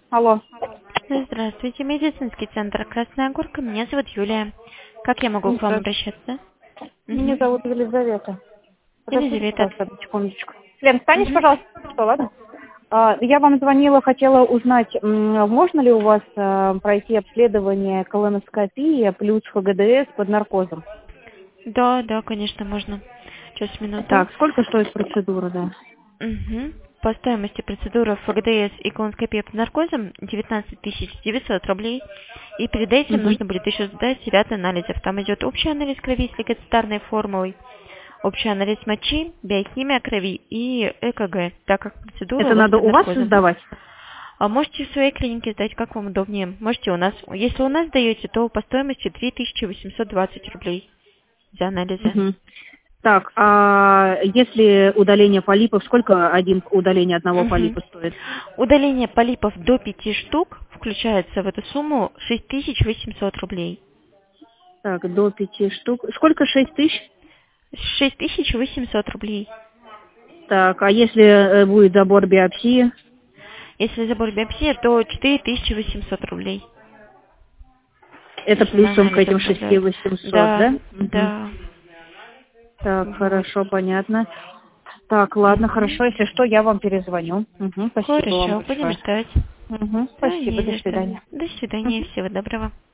Алло. Здравствуйте, медицинский центр Красная Горка. Меня зовут Юлия. Как я могу к вам обращаться? Меня зовут Елизавета. Подождите, Елизавета. пожалуйста, одну секундочку. Лен, встанешь, Мгм. пожалуйста, что, ладно? Я вам звонила, хотела узнать, можно ли у вас пройти обследование колоноскопия плюс ФГДС под наркозом? Да, конечно, можно. Сейчас, минуту. Так, сколько стоит процедура, да? Мгм. По стоимости процедуры ФГДС и колоноскопия под наркозом 19 900 рублей. И перед этим Угу. нужно будет еще сдать ряд анализов. Там идет общий анализ крови с лейкоцитарной формулой, общий анализ мочи, биохимия крови и ЭКГ, так как процедура Это у вас надо под у вас наркозом. сдавать? А можете в своей клинике сдать, как вам удобнее. Можете у нас. Если у нас даете, то по стоимости 2820 рублей за анализы. Угу. Так, а если удаление полипов, сколько один удаление одного Мгм. полипа стоит? Удаление полипов до 5 штук включается в эту сумму 6800 рублей. Так, до 5 штук. Сколько? 6 тысяч? 6800 рублей. Так, а если будет забор биопсии? Если забор биопсия, то 4800 рублей. Это Если на плюсом к анализы этим отправляют. 6800, Да, да? Мгм. да. Так, Вот. хорошо, понятно. Так, ладно, Мгм. хорошо. Если что, я вам перезвоню. Спасибо вам Хорошо, будем большое. ждать. Спасибо, Да, до не за что. свидания. До свидания, всего доброго.